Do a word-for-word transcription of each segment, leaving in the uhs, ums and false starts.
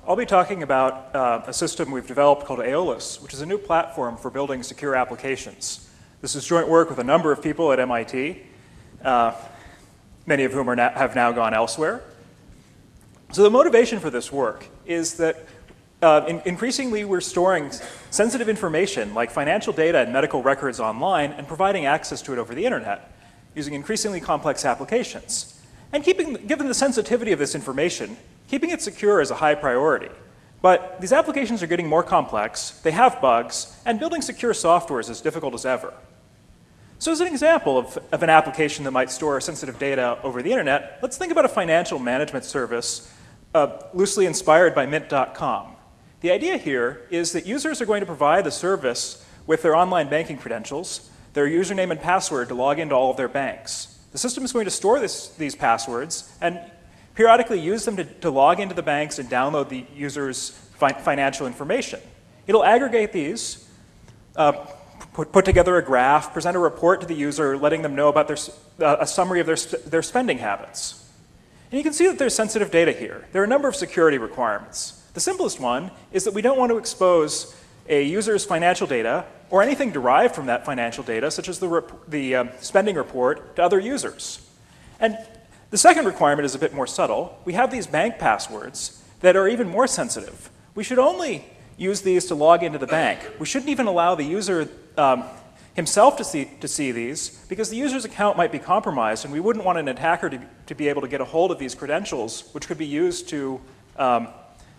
I'll be talking about uh, a system we've developed called Aeolus, which is a new platform for building secure applications. This is joint work with a number of people at M I T, uh, many of whom are now, have now gone elsewhere. So the motivation for this work is that uh, in, increasingly we're storing sensitive information like financial data and medical records online and providing access to it over the internet using increasingly complex applications. And keeping, given the sensitivity of this information, keeping it secure is a high priority. But these applications are getting more complex, they have bugs, and building secure software is as difficult as ever. So as an example of, of an application that might store sensitive data over the internet, let's think about a financial management service uh, loosely inspired by mint dot com. The idea here is that users are going to provide the service with their online banking credentials, their username and password to log into all of their banks. The system is going to store this, these passwords and periodically use them to, to log into the banks and download the user's fi financial information. It'll aggregate these, uh, put, put together a graph, present a report to the user, letting them know about their, uh, a summary of their, sp their spending habits. And you can see that there's sensitive data here. There are a number of security requirements. The simplest one is that we don't want to expose a user's financial data or anything derived from that financial data, such as the, rep the um, spending report, to other users. And the second requirement is a bit more subtle. We have these bank passwords that are even more sensitive. We should only use these to log into the bank. We shouldn't even allow the user um, himself to see, to see these, because the user's account might be compromised, and we wouldn't want an attacker to, to be able to get a hold of these credentials, which could be used to um,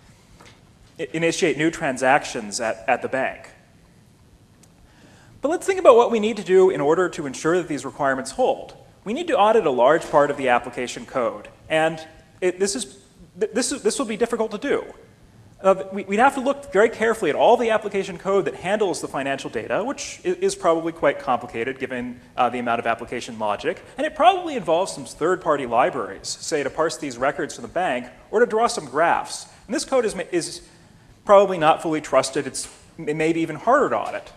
initiate new transactions at, at the bank. But let's think about what we need to do in order to ensure that these requirements hold. We need to audit a large part of the application code, and it, this, is, this, is, this will be difficult to do. Uh, we, we'd have to look very carefully at all the application code that handles the financial data, which is, is probably quite complicated given uh, the amount of application logic, and it probably involves some third-party libraries, say to parse these records from the bank or to draw some graphs. And this code is, is probably not fully trusted. It's, it may be even harder to audit.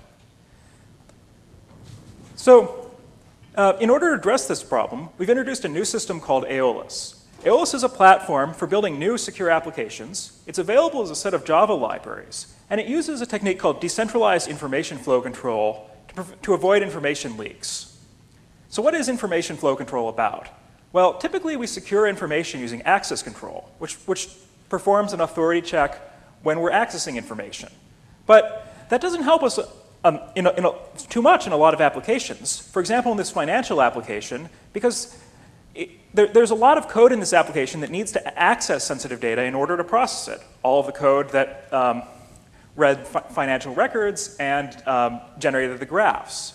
So, uh, in order to address this problem, we've introduced a new system called Aeolus. Aeolus is a platform for building new secure applications. It's available as a set of Java libraries, and it uses a technique called decentralized information flow control to, to avoid information leaks. So what is information flow control about? Well, typically we secure information using access control, which, which performs an authority check when we're accessing information. But that doesn't help us Um, in a, in a, too much in a lot of applications. For example, in this financial application, because it, there, there's a lot of code in this application that needs to access sensitive data in order to process it. All of the code that um, read fi financial records and um, generated the graphs.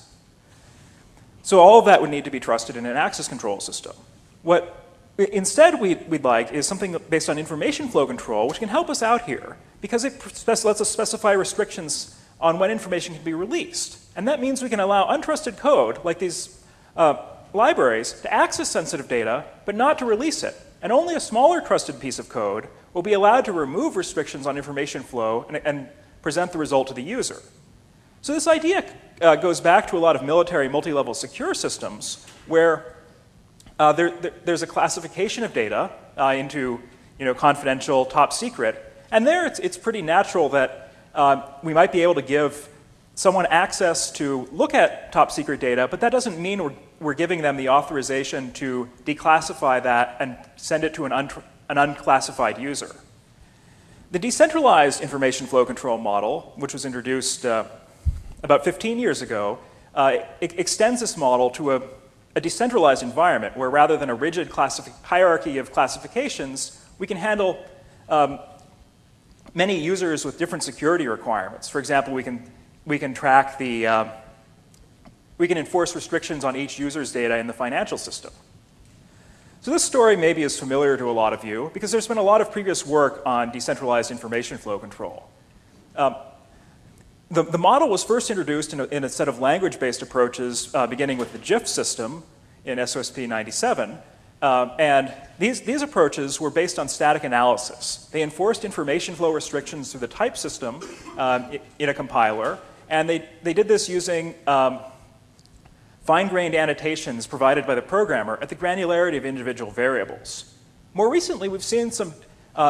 So all of that would need to be trusted in an access control system. What instead we'd, we'd like is something based on information flow control, which can help us out here, because it lets us specify restrictions on when information can be released. And that means we can allow untrusted code, like these uh, libraries, to access sensitive data, but not to release it. And only a smaller trusted piece of code will be allowed to remove restrictions on information flow and, and present the result to the user. So this idea uh, goes back to a lot of military multi-level secure systems where uh, there, there, there's a classification of data uh, into you know, confidential, top secret, and there it's, it's pretty natural that Uh, we might be able to give someone access to look at top secret data, but that doesn't mean we're, we're giving them the authorization to declassify that and send it to an, un an unclassified user. The decentralized information flow control model, which was introduced uh, about fifteen years ago, uh, it extends this model to a, a decentralized environment where rather than a rigid hierarchy of classifications, we can handle um, many users with different security requirements. For example, we can, we can track the, uh, we can enforce restrictions on each user's data in the financial system. So this story maybe is familiar to a lot of you because there's been a lot of previous work on decentralized information flow control. Um, the, the model was first introduced in a, in a set of language-based approaches uh, beginning with the G I F system in S O S P ninety-seven. Um, and these, these approaches were based on static analysis. They enforced information flow restrictions through the type system um, in a compiler, and they, they did this using um, fine-grained annotations provided by the programmer at the granularity of individual variables. More recently, we've seen some uh,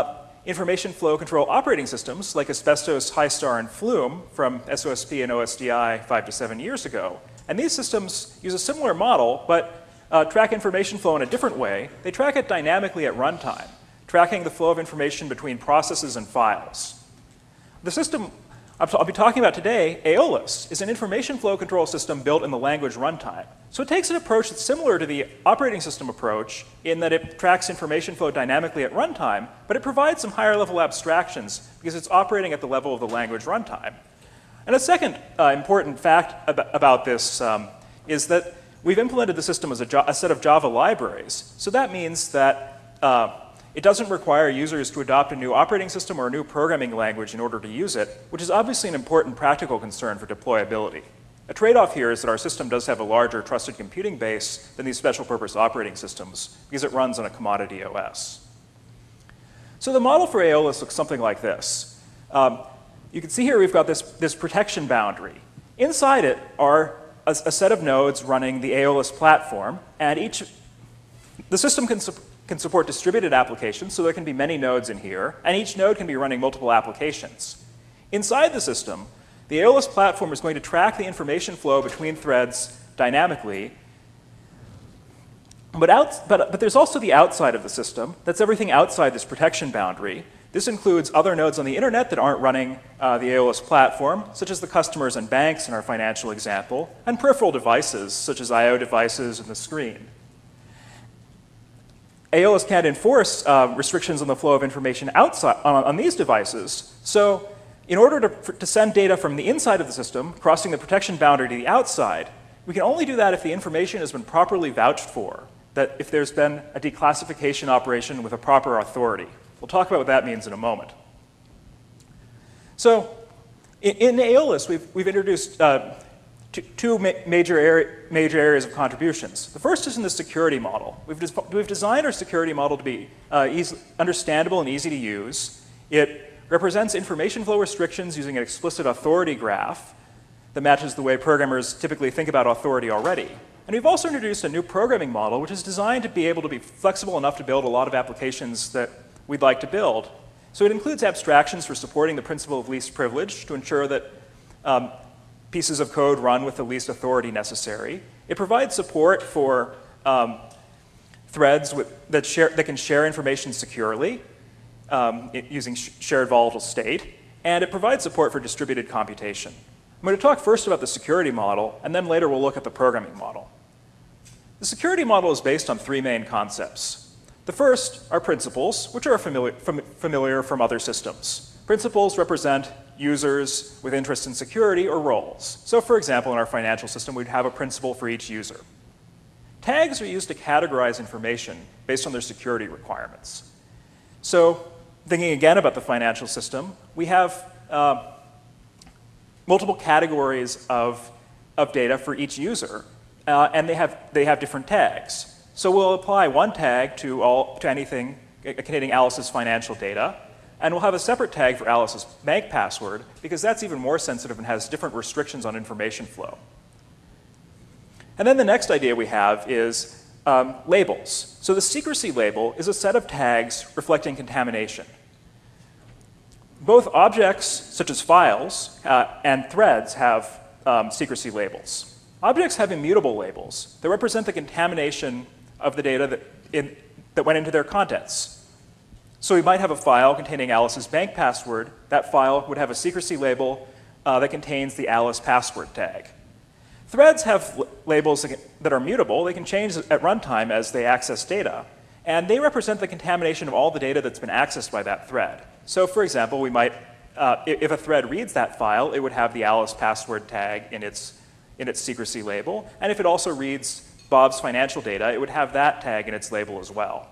information flow control operating systems like Asbestos, HiStar, and Flume from S O S P and O S D I five to seven years ago. And these systems use a similar model, but uh, track information flow in a different way. They track it dynamically at runtime, tracking the flow of information between processes and files. The system I'll be talking about today, Aeolus, is an information flow control system built in the language runtime. So it takes an approach that's similar to the operating system approach in that it tracks information flow dynamically at runtime, but it provides some higher level abstractions because it's operating at the level of the language runtime. And a second uh, important fact ab about this um, is that we've implemented the system as a, a set of Java libraries. So that means that uh, it doesn't require users to adopt a new operating system or a new programming language in order to use it, which is obviously an important practical concern for deployability. A trade-off here is that our system does have a larger trusted computing base than these special purpose operating systems because it runs on a commodity O S. So the model for Aeolus looks something like this. Um, you can see here we've got this, this protection boundary. Inside it are a, a set of nodes running the Aeolus platform, and each, the system can support can support distributed applications, so there can be many nodes in here, and each node can be running multiple applications. Inside the system, the Aeolus platform is going to track the information flow between threads dynamically, but, out, but, but there's also the outside of the system. That's everything outside this protection boundary. This includes other nodes on the internet that aren't running uh, the Aeolus platform, such as the customers and banks in our financial example, and peripheral devices, such as I O devices and the screen. Aeolus can't enforce uh, restrictions on the flow of information outside on, on these devices. So in order to, for, to send data from the inside of the system, crossing the protection boundary to the outside, we can only do that if the information has been properly vouched for, that if there's been a declassification operation with a proper authority. We'll talk about what that means in a moment. So in, in Aeolus, we've, we've introduced uh, two ma major, area, major areas of contributions. The first is in the security model. We've, des we've designed our security model to be uh, easy, understandable and easy to use. It represents information flow restrictions using an explicit authority graph that matches the way programmers typically think about authority already. And we've also introduced a new programming model which is designed to be able to be flexible enough to build a lot of applications that we'd like to build. So it includes abstractions for supporting the principle of least privilege to ensure that um, pieces of code run with the least authority necessary. It provides support for um, threads with, that, share, that can share information securely um, it, using sh shared volatile state. And it provides support for distributed computation. I'm going to talk first about the security model, and then later we'll look at the programming model. The security model is based on three main concepts. The first are principles, which are familiar, fam familiar from other systems. Principles represent users with interest in security or roles. So for example, in our financial system, we'd have a principal for each user. Tags are used to categorize information based on their security requirements. So thinking again about the financial system, we have uh, multiple categories of, of data for each user, uh, and they have, they have different tags. So we'll apply one tag to, all, to anything containing Alice's financial data, and we'll have a separate tag for Alice's bank password because that's even more sensitive and has different restrictions on information flow. And then the next idea we have is um, labels. So the secrecy label is a set of tags reflecting contamination. Both objects, such as files, uh, and threads have um, secrecy labels. Objects have immutable labels that represent the contamination of the data that, in, that went into their contents. So we might have a file containing Alice's bank password. That file would have a secrecy label uh, that contains the Alice password tag. Threads have labels that are mutable. They can change at runtime as they access data. And they represent the contamination of all the data that's been accessed by that thread. So for example, we might, uh, if a thread reads that file, it would have the Alice password tag in its, in its secrecy label. And if it also reads Bob's financial data, it would have that tag in its label as well.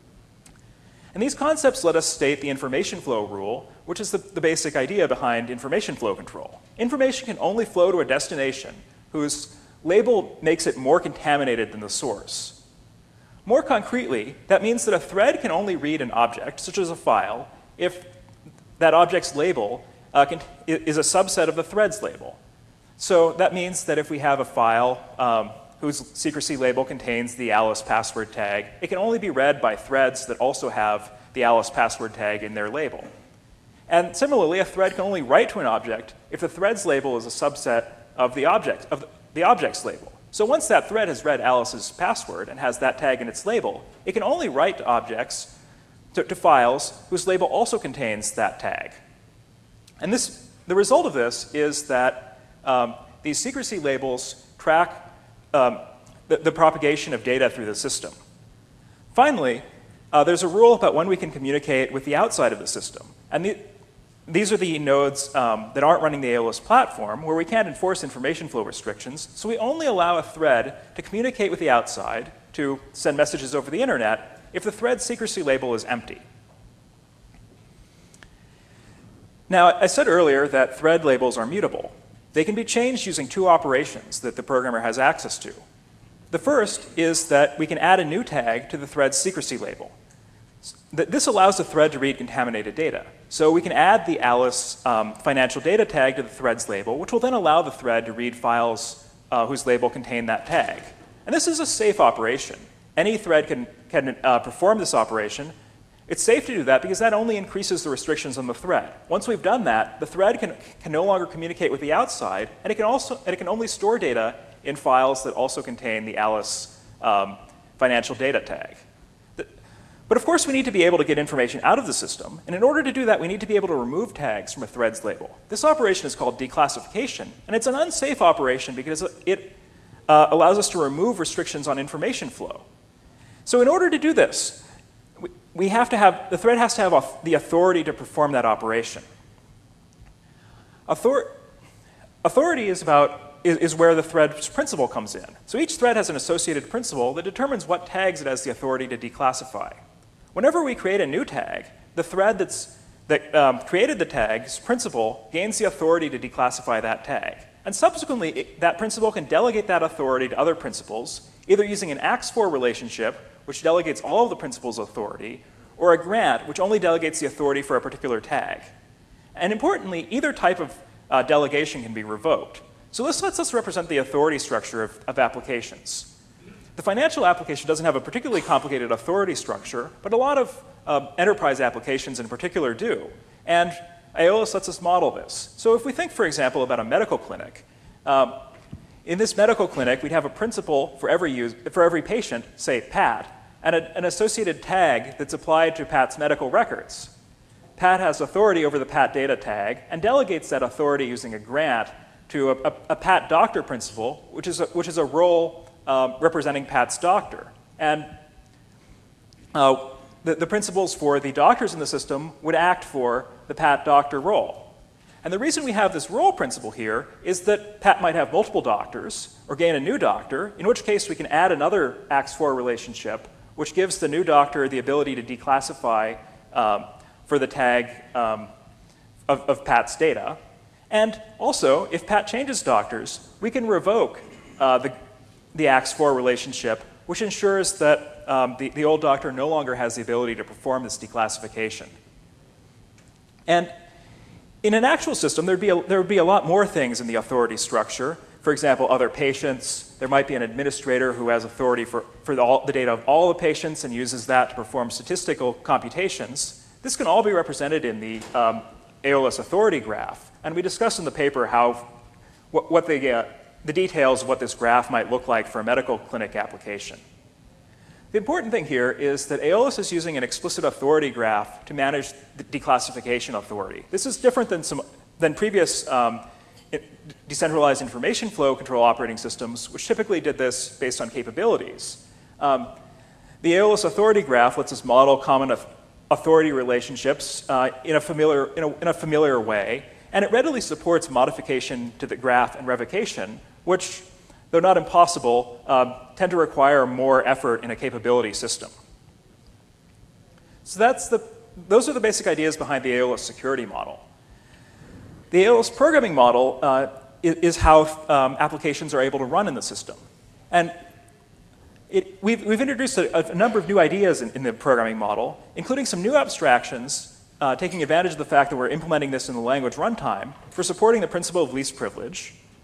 And these concepts let us state the information flow rule, which is the, the basic idea behind information flow control. Information can only flow to a destination whose label makes it more contaminated than the source. More concretely, that means that a thread can only read an object, such as a file, if that object's label uh, can, is a subset of the thread's label. So that means that if we have a file um, whose secrecy label contains the Alice password tag, it can only be read by threads that also have the Alice password tag in their label. And similarly, a thread can only write to an object if the thread's label is a subset of the object, of the object's label. So once that thread has read Alice's password and has that tag in its label, it can only write to objects, to, to files whose label also contains that tag. And this, the result of this is that um, these secrecy labels track um, the, the propagation of data through the system. Finally, uh, there's a rule about when we can communicate with the outside of the system. And the, these are the nodes um, that aren't running the Aeolus platform, where we can't enforce information flow restrictions, so we only allow a thread to communicate with the outside, to send messages over the internet, if the thread's secrecy label is empty. Now, I said earlier that thread labels are mutable. They can be changed using two operations that the programmer has access to. The first is that we can add a new tag to the thread's secrecy label. This allows the thread to read contaminated data. So we can add the Alice um, financial data tag to the thread's label, which will then allow the thread to read files uh, whose label contain that tag. And this is a safe operation. Any thread can, can uh, perform this operation. It's safe to do that because that only increases the restrictions on the thread. Once we've done that, the thread can, can no longer communicate with the outside, and it can, also, and it can only store data in files that also contain the Alice um, financial data tag. But of course, we need to be able to get information out of the system, and in order to do that, we need to be able to remove tags from a thread's label. This operation is called declassification, and it's an unsafe operation because it uh, allows us to remove restrictions on information flow. So in order to do this, we, we have to have, the thread has to have the authority to perform that operation. Author authority is about is, is where the thread's principal comes in. So each thread has an associated principal that determines what tags it has the authority to declassify. Whenever we create a new tag, the thread that's, that um, created the tag's principal gains the authority to declassify that tag. And subsequently, it, that principal can delegate that authority to other principals, either using an A X four relationship, which delegates all of the principal's authority, or a grant, which only delegates the authority for a particular tag. And importantly, either type of uh, delegation can be revoked. So this lets us represent the authority structure of, of applications. The financial application doesn't have a particularly complicated authority structure, but a lot of uh, enterprise applications in particular do. And Aeolus lets us model this. So if we think, for example, about a medical clinic, um, in this medical clinic, we'd have a principal for every, use, for every patient, say Pat, and a, an associated tag that's applied to Pat's medical records. Pat has authority over the Pat data tag and delegates that authority using a grant to a, a, a Pat doctor principal, which is a, which is a role Um, representing Pat's doctor. And uh, the, the principals for the doctors in the system would act for the Pat doctor role. And the reason we have this role principle here is that Pat might have multiple doctors or gain a new doctor, in which case we can add another A X four relationship, which gives the new doctor the ability to declassify um, for the tag um, of, of Pat's data. And also, if Pat changes doctors, we can revoke uh, the the A X four relationship, which ensures that um, the, the old doctor no longer has the ability to perform this declassification. And in an actual system, there'd be a, there would be a lot more things in the authority structure. For example, other patients. There might be an administrator who has authority for, for the, all, the data of all the patients and uses that to perform statistical computations. This can all be represented in the um, Aeolus authority graph. And we discussed in the paper how, what, what the uh, the details of what this graph might look like for a medical clinic application. The important thing here is that Aeolus is using an explicit authority graph to manage the declassification authority. This is different than, some, than previous um, decentralized information flow control operating systems, which typically did this based on capabilities. Um, the Aeolus authority graph lets us model common authority relationships uh, in, a familiar, in, a, in a familiar way, and it readily supports modification to the graph and revocation, which, though not impossible, uh, tend to require more effort in a capability system. So that's the, those are the basic ideas behind the Aeolus security model. The Aeolus programming model uh, is, is how um, applications are able to run in the system. And it, we've, we've introduced a, a number of new ideas in, in the programming model, including some new abstractions uh, taking advantage of the fact that we're implementing this in the language runtime for supporting the principle of least privilege,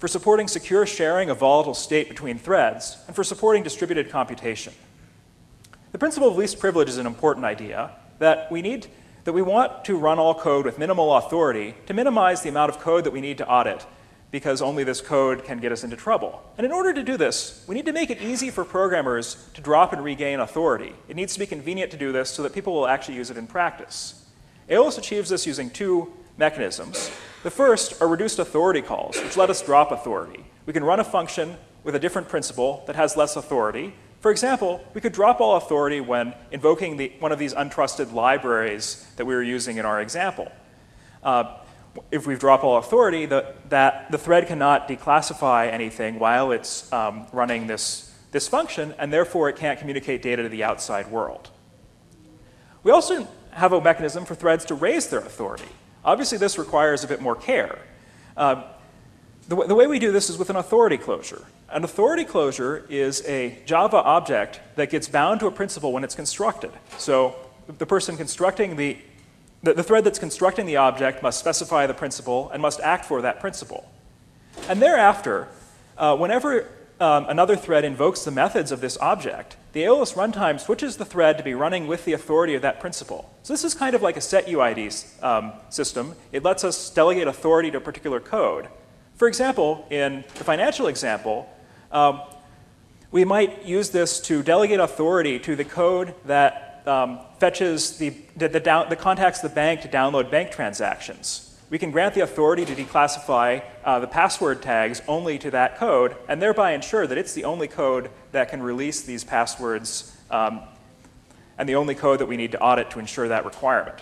for supporting secure sharing of volatile state between threads, and for supporting distributed computation. The principle of least privilege is an important idea that we need, that we want to run all code with minimal authority to minimize the amount of code that we need to audit, because only this code can get us into trouble. And in order to do this, we need to make it easy for programmers to drop and regain authority. It needs to be convenient to do this so that people will actually use it in practice. Aeolus achieves this using two mechanisms. The first are reduced authority calls, which let us drop authority. We can run a function with a different principal that has less authority. For example, we could drop all authority when invoking the, one of these untrusted libraries that we were using in our example. Uh, if we drop all authority, the, that the thread cannot declassify anything while it's um, running this, this function, and therefore it can't communicate data to the outside world. We also have a mechanism for threads to raise their authority. Obviously, this requires a bit more care. Uh, the, the way we do this is with an authority closure. An authority closure is a Java object that gets bound to a principal when it's constructed. So the person constructing the, the, the thread that's constructing the object must specify the principal and must act for that principal. And thereafter, uh, whenever um, another thread invokes the methods of this object, the Aeolus runtime switches the thread to be running with the authority of that principal. So this is kind of like a set U I D um, system. It lets us delegate authority to a particular code. For example, in the financial example, um, we might use this to delegate authority to the code that um, fetches the, the, the, down, the contacts the bank to download bank transactions. We can grant the authority to declassify uh, the password tags only to that code, and thereby ensure that it's the only code that can release these passwords um, and the only code that we need to audit to ensure that requirement.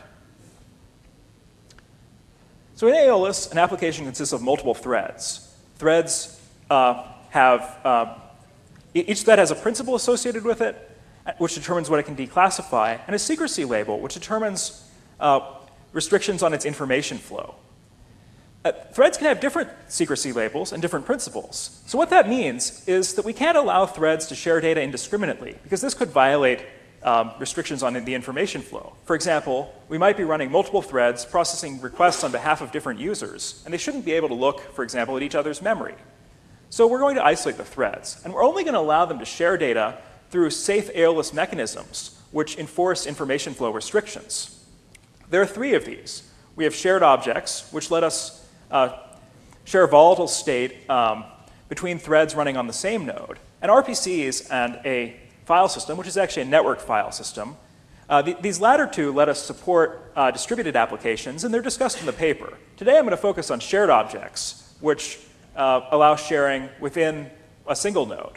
So in Aeolus, an application consists of multiple threads. Threads uh, have, uh, each thread has a principal associated with it, which determines what it can declassify, and a secrecy label, which determines uh, restrictions on its information flow. Uh, threads can have different secrecy labels and different principals. So what that means is that we can't allow threads to share data indiscriminately, because this could violate um, restrictions on the information flow. For example, we might be running multiple threads processing requests on behalf of different users, and they shouldn't be able to look, for example, at each other's memory. So we're going to isolate the threads, and we're only going to allow them to share data through safe Aeolus mechanisms, which enforce information flow restrictions. There are three of these. We have shared objects, which let us uh, share volatile state um, between threads running on the same node, and R P Cs and a file system, which is actually a network file system. Uh, th these latter two let us support uh, distributed applications, and they're discussed in the paper. Today I'm going to focus on shared objects, which uh, allow sharing within a single node.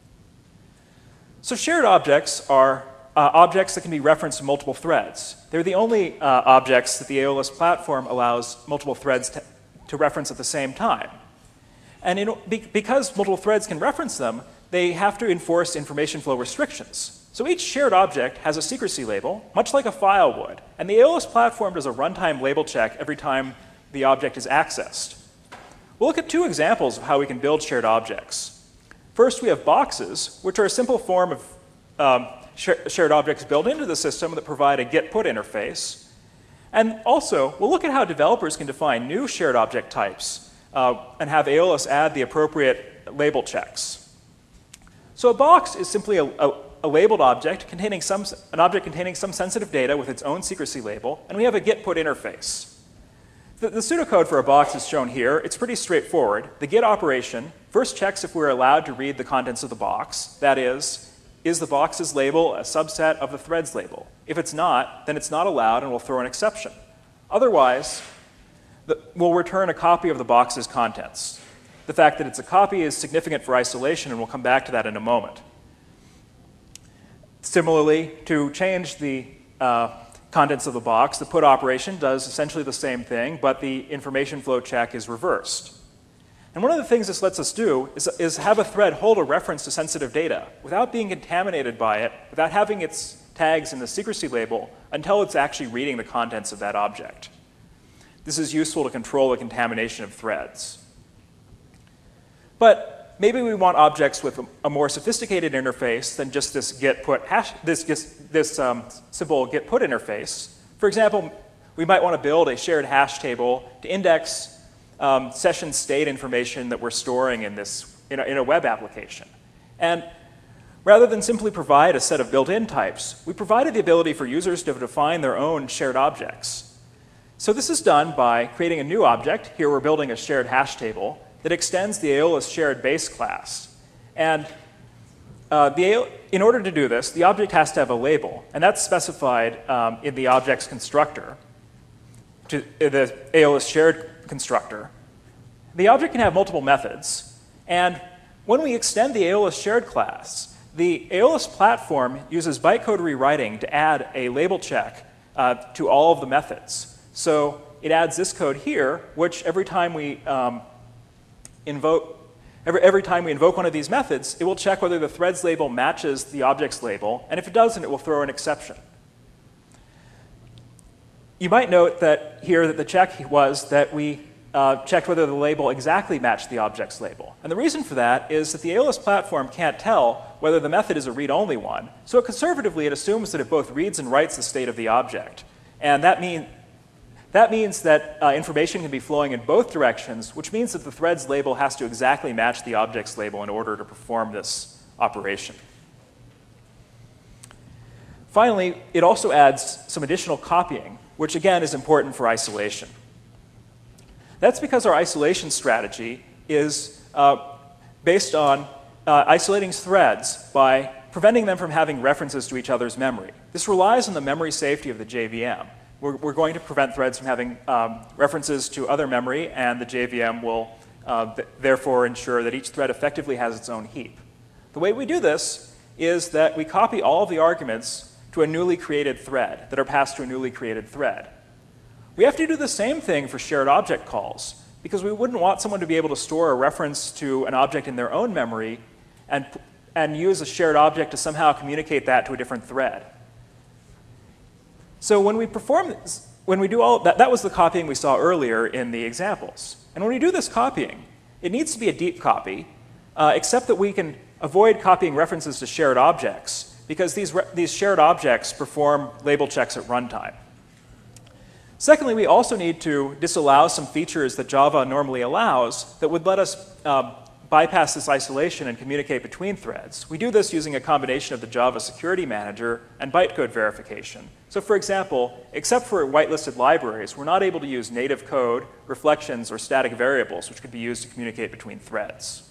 So shared objects are uh, objects that can be referenced in multiple threads. They're the only uh, objects that the Aeolus platform allows multiple threads to, to reference at the same time. And in, be, because multiple threads can reference them, they have to enforce information flow restrictions. So each shared object has a secrecy label, much like a file would. And the Aeolus platform does a runtime label check every time the object is accessed. We'll look at two examples of how we can build shared objects. First, we have boxes, which are a simple form of um, sh shared objects built into the system that provide a get-put interface. And also, we'll look at how developers can define new shared object types uh, and have Aeolus add the appropriate label checks. So a box is simply a, a, a labeled object containing some, an object containing some sensitive data with its own secrecy label, and we have a get-put interface. The, the pseudocode for a box is shown here. It's pretty straightforward. The get operation first checks if we're allowed to read the contents of the box. That is, is the box's label a subset of the thread's label? If it's not, then it's not allowed and we'll throw an exception. Otherwise, the, we'll return a copy of the box's contents. The fact that it's a copy is significant for isolation, and we'll come back to that in a moment. Similarly, to change the uh, contents of the box, the put operation does essentially the same thing, but the information flow check is reversed. And one of the things this lets us do is, is have a thread hold a reference to sensitive data without being contaminated by it, without having its tags in the secrecy label, until it's actually reading the contents of that object. This is useful to control the contamination of threads. But maybe we want objects with a, a more sophisticated interface than just this get put hash, this, this, this um, simple get put interface. For example, we might want to build a shared hash table to index um, session state information that we're storing in, this, in, a, in a web application. And rather than simply provide a set of built-in types, we provided the ability for users to define their own shared objects. So this is done by creating a new object. Here we're building a shared hash table that extends the Aeolus shared base class. And uh, the, in order to do this, the object has to have a label, and that's specified um, in the object's constructor, to, uh, the Aeolus shared constructor. The object can have multiple methods, and when we extend the Aeolus shared class, the Aeolus platform uses bytecode rewriting to add a label check uh, to all of the methods. So it adds this code here, which every time we um, invoke, every, every time we invoke one of these methods, it will check whether the thread's label matches the object's label, and if it doesn't, it will throw an exception. You might note that here that the check was that we uh, checked whether the label exactly matched the object's label. And the reason for that is that the Aeolus platform can't tell whether the method is a read-only one, so conservatively it assumes that it both reads and writes the state of the object. And that, mean, that means that uh, information can be flowing in both directions, which means that the thread's label has to exactly match the object's label in order to perform this operation. Finally, it also adds some additional copying, which again is important for isolation. That's because our isolation strategy is uh, based on uh, isolating threads by preventing them from having references to each other's memory. This relies on the memory safety of the J V M. We're, we're going to prevent threads from having um, references to other memory, and the J V M will uh, th therefore ensure that each thread effectively has its own heap. The way we do this is that we copy all of the arguments to a newly created thread that are passed to a newly created thread. We have to do the same thing for shared object calls, because we wouldn't want someone to be able to store a reference to an object in their own memory and, and use a shared object to somehow communicate that to a different thread. So when we perform this, when we do all that, that was the copying we saw earlier in the examples. And when we do this copying, it needs to be a deep copy, uh, except that we can avoid copying references to shared objects, because these, these shared objects perform label checks at runtime. Secondly, we also need to disallow some features that Java normally allows that would let us uh, bypass this isolation and communicate between threads. We do this using a combination of the Java Security Manager and bytecode verification. So for example, except for whitelisted libraries, we're not able to use native code, reflections, or static variables, which could be used to communicate between threads.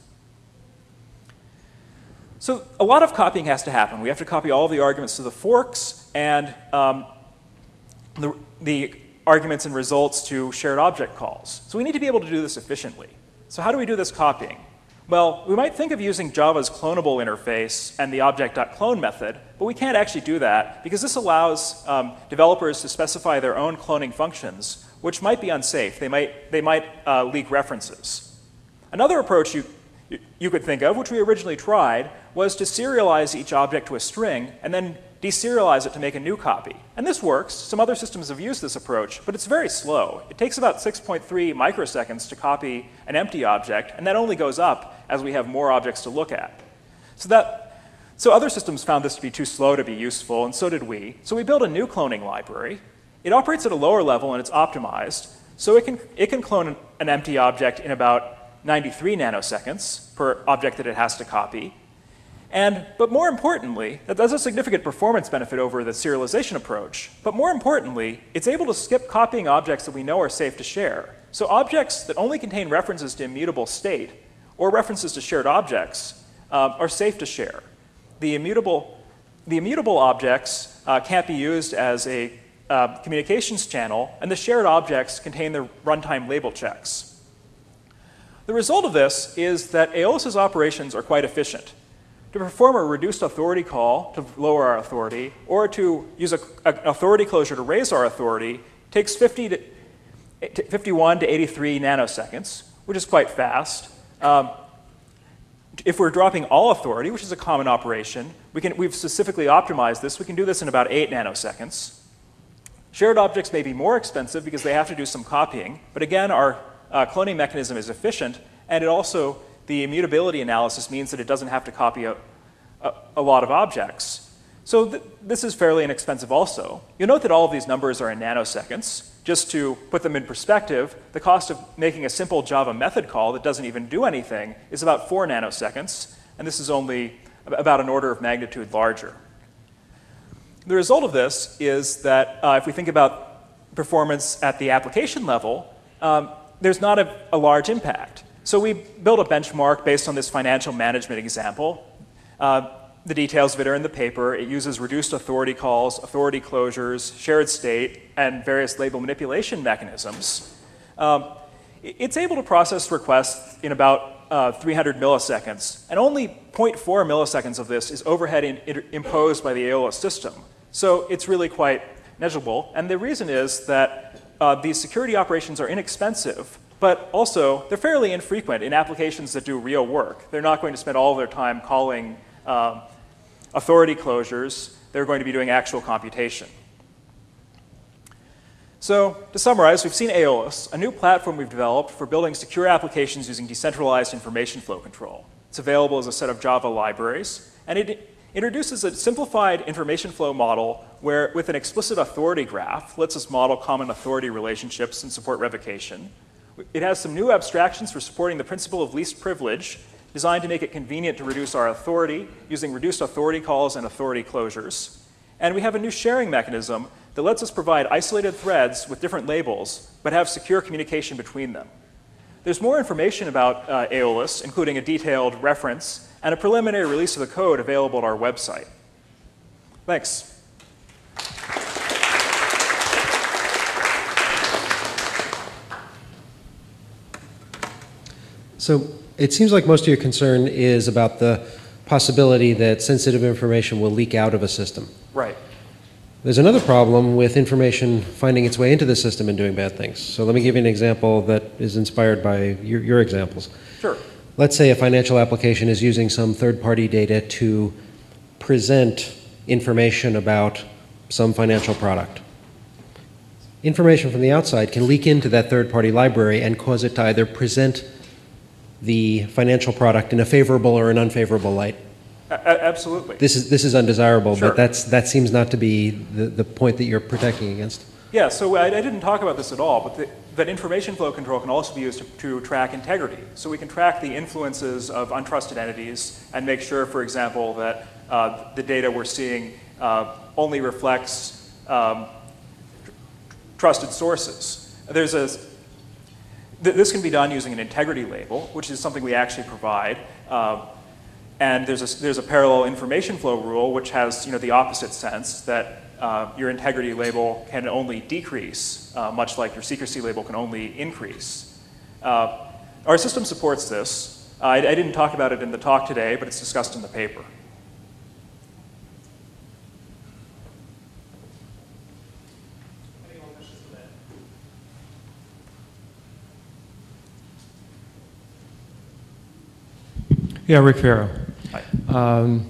So a lot of copying has to happen. We have to copy all of the arguments to the forks and um, the, the arguments and results to shared object calls. So we need to be able to do this efficiently. So how do we do this copying? Well, we might think of using Java's clonable interface and the object.clone method, but we can't actually do that because this allows um, developers to specify their own cloning functions, which might be unsafe. They might, they might uh, leak references. Another approach you, you could think of, which we originally tried, was to serialize each object to a string and then deserialize it to make a new copy. And this works. Some other systems have used this approach, but it's very slow. It takes about six point three microseconds to copy an empty object, and that only goes up as we have more objects to look at. So, that, so other systems found this to be too slow to be useful, and so did we. So we built a new cloning library. It operates at a lower level, and it's optimized. So it can, it can clone an, an empty object in about ninety-three nanoseconds per object that it has to copy. And, but more importantly, that's a significant performance benefit over the serialization approach. But more importantly, it's able to skip copying objects that we know are safe to share. So objects that only contain references to immutable state or references to shared objects uh, are safe to share. The immutable, the immutable objects uh, can't be used as a uh, communications channel, and the shared objects contain the runtime label checks. The result of this is that Aeolus's operations are quite efficient. To perform a reduced authority call to lower our authority, or to use an authority closure to raise our authority, takes fifty to, fifty-one to eighty-three nanoseconds, which is quite fast. Um, if we're dropping all authority, which is a common operation, we can, we've specifically optimized this. We can do this in about eight nanoseconds. Shared objects may be more expensive because they have to do some copying, but again, our uh, cloning mechanism is efficient, and it also the immutability analysis means that it doesn't have to copy a, a, a lot of objects. So th this is fairly inexpensive also. You'll note that all of these numbers are in nanoseconds. Just to put them in perspective, the cost of making a simple Java method call that doesn't even do anything is about four nanoseconds, and this is only about an order of magnitude larger. The result of this is that uh, if we think about performance at the application level, um, there's not a, a large impact. So we built a benchmark based on this financial management example. Uh, the details of it are in the paper. It uses reduced authority calls, authority closures, shared state, and various label manipulation mechanisms. Um, it's able to process requests in about uh, three hundred milliseconds, and only zero point four milliseconds of this is overhead in, in, imposed by the A O L S system. So it's really quite negligible, and the reason is that uh, these security operations are inexpensive, but also they're fairly infrequent in applications that do real work. They're not going to spend all of their time calling um, authority closures. They're going to be doing actual computation. So to summarize, we've seen A O L S, a new platform we've developed for building secure applications using decentralized information flow control. It's available as a set of Java libraries, and it introduces a simplified information flow model where, with an explicit authority graph, lets us model common authority relationships and support revocation. It has some new abstractions for supporting the principle of least privilege, designed to make it convenient to reduce our authority using reduced authority calls and authority closures. And we have a new sharing mechanism that lets us provide isolated threads with different labels, but have secure communication between them. There's more information about uh, A O L S, including a detailed reference and a preliminary release of the code available at our website. Thanks. So it seems like most of your concern is about the possibility that sensitive information will leak out of a system. Right. There's another problem with information finding its way into the system and doing bad things. So let me give you an example that is inspired by your, your examples. Sure. Let's say a financial application is using some third-party data to present information about some financial product. Information from the outside can leak into that third-party library and cause it to either present the financial product in a favorable or an unfavorable light. A absolutely. This is, this is undesirable, Sure. but that's, that seems not to be the, the point that you're protecting against. Yeah, so I, I didn't talk about this at all, but the, that information flow control can also be used to, to track integrity. So we can track the influences of untrusted entities and make sure, for example, that uh, the data we're seeing uh, only reflects um, tr trusted sources. There's a, th this can be done using an integrity label, which is something we actually provide. Uh, and there's a, there's a parallel information flow rule, which has you know, the opposite sense, that Uh, your integrity label can only decrease, uh, much like your secrecy label can only increase. Uh, our system supports this. Uh, I, I didn't talk about it in the talk today, but it's discussed in the paper. Any more questions for that? Yeah, Rick Farrow. Hi. Um,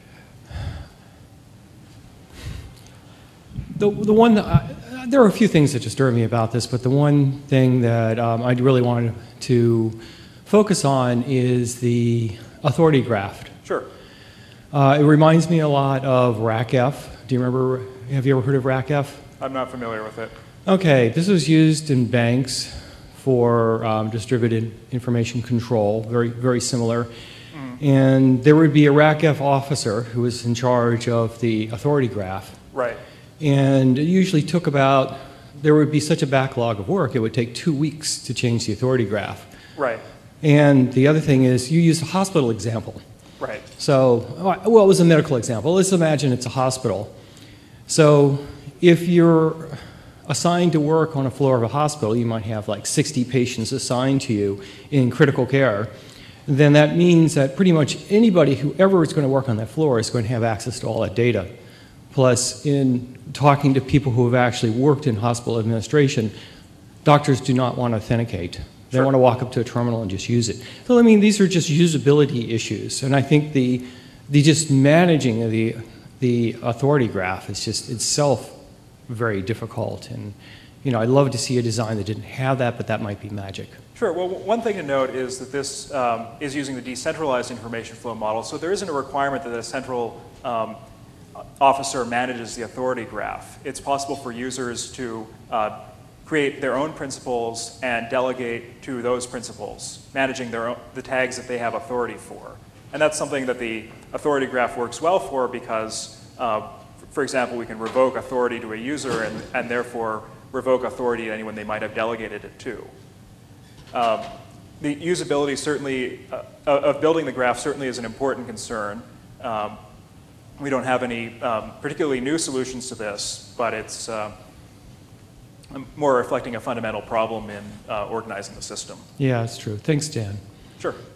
The, the one, that I, there are a few things that disturb me about this, but the one thing that um, I really wanted to focus on is the authority graph. Sure. Uh, it reminds me a lot of RACF. Do you remember, have you ever heard of RACF? I'm not familiar with it. Okay, this was used in banks for um, distributed information control, very, very similar. Mm. And there would be a RACF officer who was in charge of the authority graph. Right. And it usually took about, there would be such a backlog of work, it would take two weeks to change the authority graph. Right. And the other thing is, you used a hospital example. Right. So, well, it was a medical example. Let's imagine it's a hospital. So, if you're assigned to work on a floor of a hospital, you might have like sixty patients assigned to you in critical care. Then that means that pretty much anybody who ever is going to work on that floor is going to have access to all that data. Plus, in talking to people who have actually worked in hospital administration, doctors do not want to authenticate. They Sure. want to walk up to a terminal and just use it. So, I mean, these are just usability issues. And I think the, the just managing of the, the authority graph is just itself very difficult. And, you know, I'd love to see a design that didn't have that, but that might be magic. Sure. Well, one thing to note is that this um, is using the decentralized information flow model, so there isn't a requirement that a central um, officer manages the authority graph. It's possible for users to uh, create their own principals and delegate to those principals, managing their own, the tags that they have authority for. And that's something that the authority graph works well for because, uh, for example, we can revoke authority to a user and, and therefore revoke authority to anyone they might have delegated it to. Um, the usability certainly, uh, of building the graph certainly is an important concern. Um, we don't have any um, particularly new solutions to this, but it's uh, more reflecting a fundamental problem in uh, organizing the system. Yeah, that's true. Thanks, Dan. Sure.